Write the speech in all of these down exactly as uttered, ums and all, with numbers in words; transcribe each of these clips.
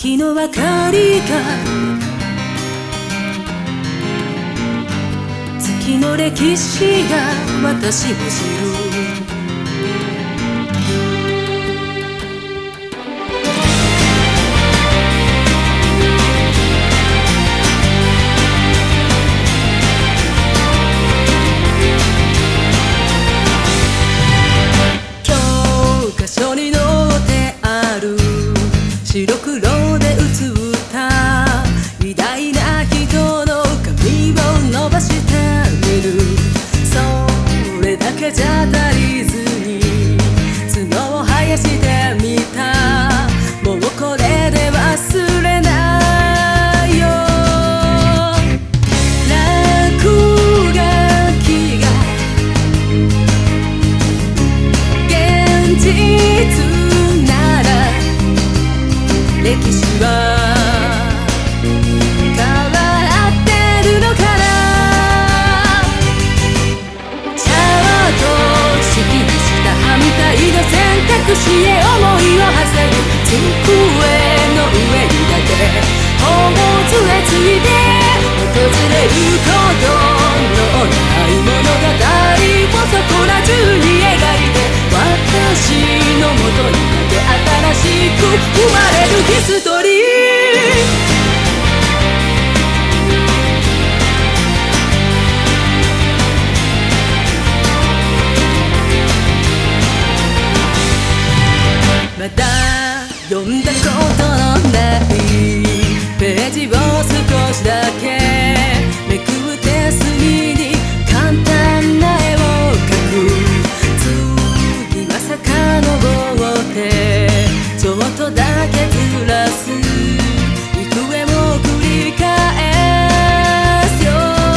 月の明かりが月の歴史が私を知る白黒で写った偉大な人の髪を伸ばしてみるそれだけじゃ足りずに角を生やしてみたもうこれで忘れないよ落書きが現実歴史は変わってるのかなちゃんと好きにした反対の選択肢へ思いを馳せる机の上にだけ頬を杖ついて訪れることのない物語をそこら中に描いて私のもとにだけ新しく生まれるヒストリーまだ読んだことのないページを少しだけめくって隅に簡単な絵を描く次は遡ってちょっとだけずらす幾重も繰り返すよ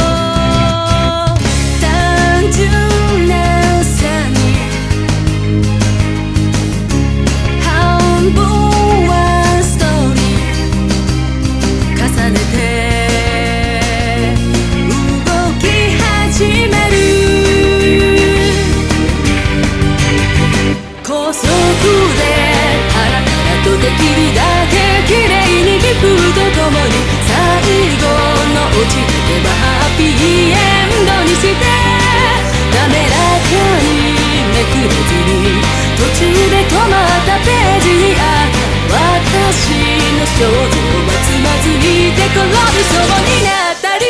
単純な差に半分はストーリー重ねて動き始める高速でできるだけ綺麗にリプとともに最後の落ちだけはハッピーエンドにして滑らかにめくれずに途中で止まったページにあった私の肖像はつまずいて転びそうになったり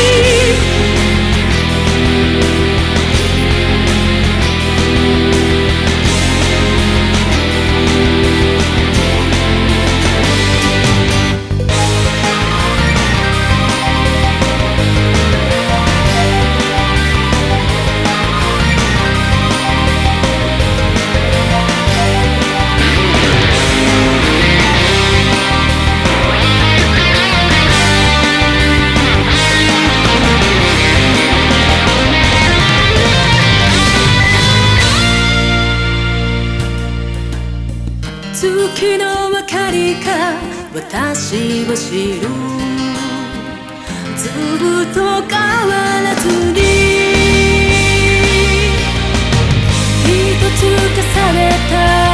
月の明かりが私を知るずっと変わらずに一つ重ねた